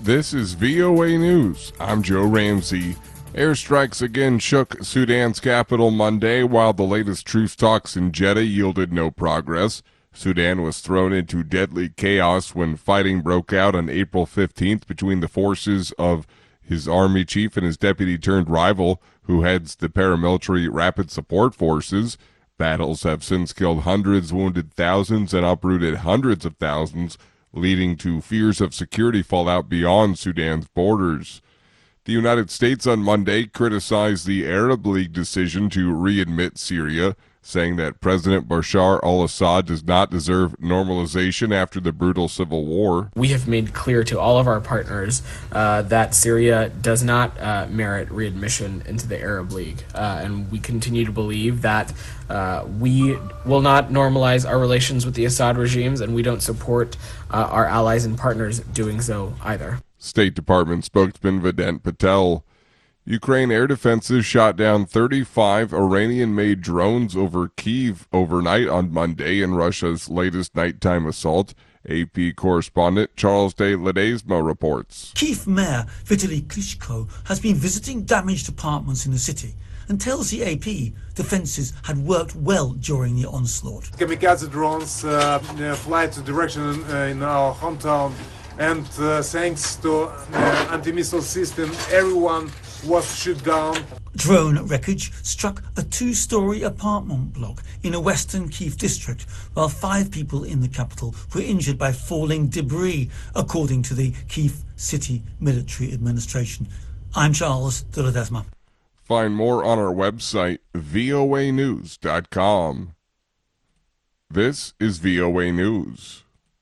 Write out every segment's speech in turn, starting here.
This is VOA News. I'm Joe Ramsey. Airstrikes again shook Sudan's capital Monday while the latest truce talks in Jeddah yielded no progress. Sudan was thrown into deadly chaos when fighting broke out on April 15th between the forces of his army chief and his deputy-turned-rival, who heads the paramilitary Rapid Support Forces. Battles have since killed hundreds, wounded thousands, and uprooted hundreds of thousands, leading to fears of security fallout beyond Sudan's borders. The United States on Monday criticized the Arab League decision to readmit Syria, saying that President Bashar al-Assad does not deserve normalization after the brutal civil war. We have made clear to all of our partners that Syria does not merit readmission into the Arab League, and we continue to believe that we will not normalize our relations with the Assad regimes, and we don't support our allies and partners doing so either. State Department spokesman Vedant Patel. Ukraine air defenses shot down 35 Iranian-made drones over Kyiv overnight on Monday in Russia's latest nighttime assault. AP correspondent Charles de Ledesma reports. Kyiv Mayor Vitaly Klitschko has been visiting damaged apartments in the city and tells the AP defenses had worked well during the onslaught. Kamikaze drones fly to direction in our hometown, and thanks to anti-missile system, everyone was shot down. Drone wreckage struck a two-story apartment block in a western Kyiv district, while 5 people in the capital were injured by falling debris, according to the Kyiv City Military Administration. I'm Charles de Ledesma. Find more on our website, voanews.com. This is VOA News.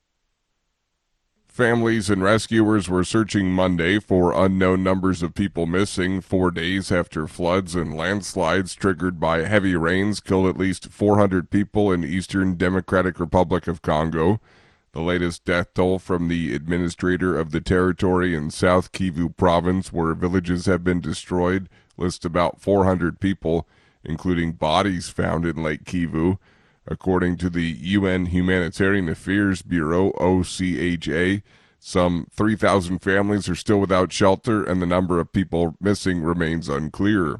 Families and rescuers were searching Monday for unknown numbers of people missing 4 days after floods and landslides triggered by heavy rains killed at least 400 people in eastern Democratic Republic of Congo. The latest death toll from the administrator of the territory in South Kivu province, where villages have been destroyed, lists about 400 people, including bodies found in Lake Kivu. According to the UN Humanitarian Affairs Bureau, OCHA, some 3,000 families are still without shelter, and the number of people missing remains unclear.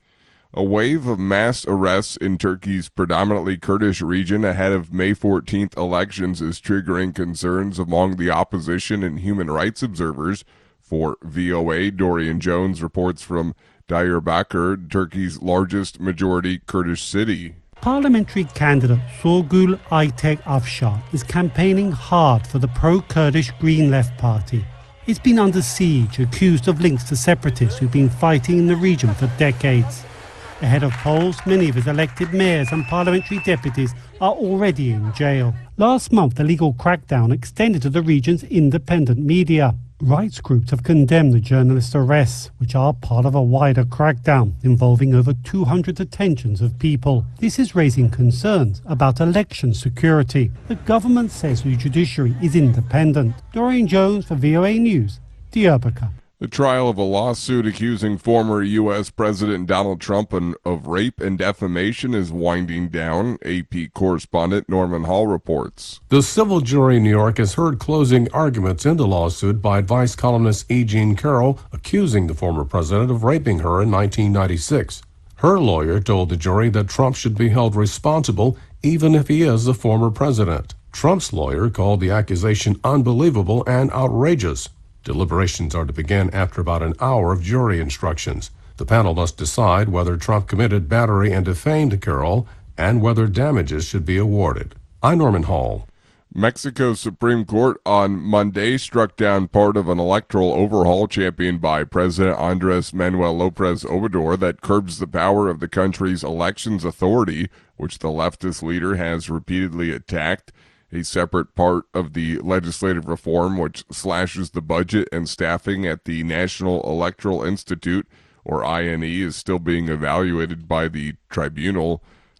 A wave of mass arrests in Turkey's predominantly Kurdish region ahead of May 14th elections is triggering concerns among the opposition and human rights observers. For VOA, Dorian Jones reports from Diyarbakir, Turkey's largest majority Kurdish city. Parliamentary candidate Sorgul Aytek Afshar is campaigning hard for the pro-Kurdish Green Left Party. It's been under siege, accused of links to separatists who've been fighting in the region for decades. Ahead of polls, many of his elected mayors and parliamentary deputies are already in jail. Last month, the legal crackdown extended to the region's independent media. Rights groups have condemned the journalists' arrests, which are part of a wider crackdown involving over 200 detentions of people. This is raising concerns about election security. The government says the judiciary is independent. Dorian Jones for VOA News, Diyarbakir. The trial of a lawsuit accusing former U.S. President Donald Trump of rape and defamation is winding down. AP correspondent Norman Hall reports. The civil jury in New York has heard closing arguments in the lawsuit by advice columnist E. Jean Carroll, accusing the former president of raping her in 1996. Her lawyer told the jury that Trump should be held responsible even if he is the former president. Trump's lawyer called the accusation unbelievable and outrageous. Deliberations are to begin after about an hour of jury instructions. The panel must decide whether Trump committed battery and defamed Carroll and whether damages should be awarded. I'm Norman Hall. Mexico's Supreme Court on Monday struck down part of an electoral overhaul championed by President Andres Manuel López Obrador that curbs the power of the country's elections authority, which the leftist leader has repeatedly attacked. A separate part of the legislative reform, which slashes the budget and staffing at the National Electoral Institute, or INE, is still being evaluated by the tribunal.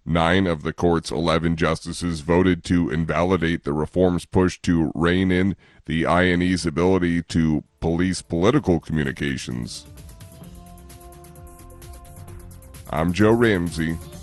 9 of the court's 11 justices voted to invalidate the reform's push to rein in the INE's ability to police political communications. I'm Joe Ramsey.